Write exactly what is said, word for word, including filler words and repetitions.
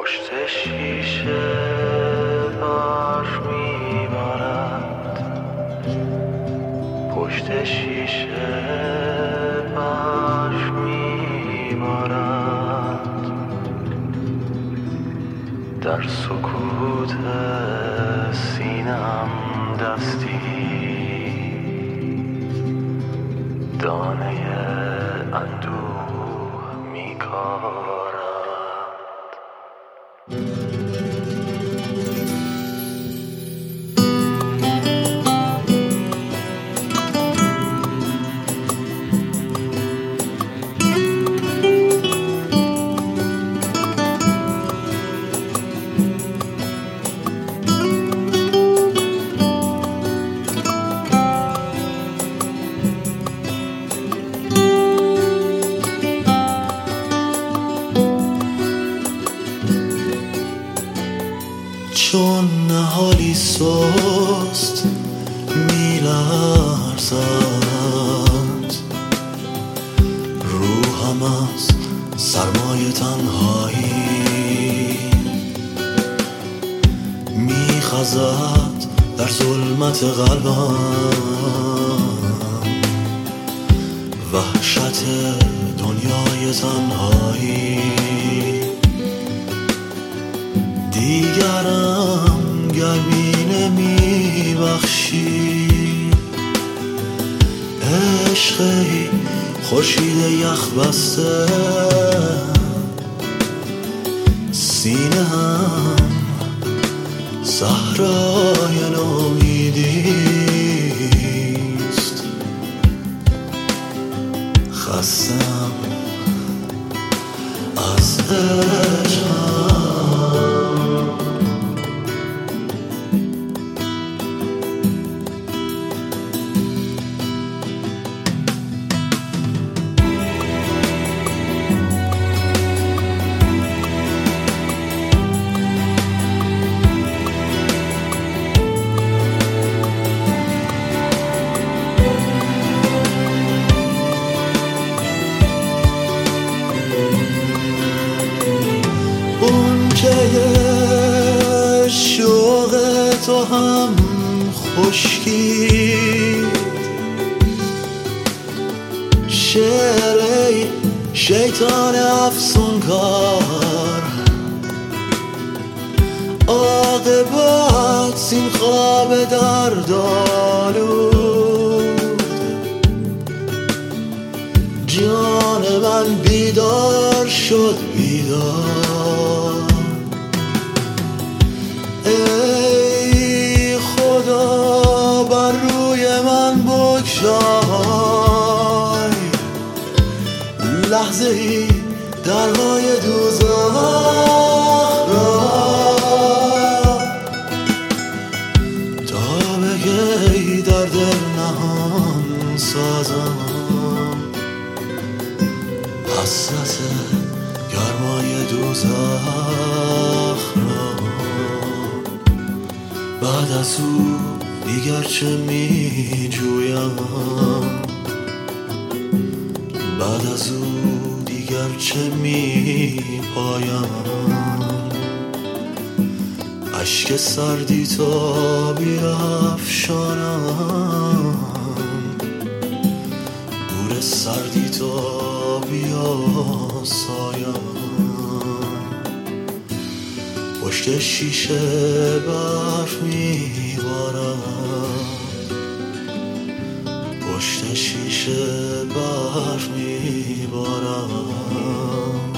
پشت شیشه برف میبارد، پشت شیشه برف میبارد، در سکوت سینم دستی دانه اندوه میکارد. چون نهالی سست میلرزد، روحم از سرمای تنهایی میخزد در ظلمت قلبم، وحشت دنیای تنهایی. دیگرم گرمی نمیبخشی، عشقی خورشید یخ بسته، سینه هم صحرای نومیدیست. خستم از عشقم، که شوق تو هم خشکید، شعر ای شیطان افسونکار، عاقبت این خواب دردآلود. جان من بیدار شد بیدار، ای خدا بر روی من بگشای لحظه ای درهای دوزخ را، تا بگی در دل نهان سازم حسرت گرمای دوزخ را. بعد از او دیگر چه می جویم، بعد از او دیگر چه می پایم. اشک سردی تا بیافشانم، گور سردی تا بیاسایم. پشت شیشه برف میبارد، پشت شیشه برف میبارد.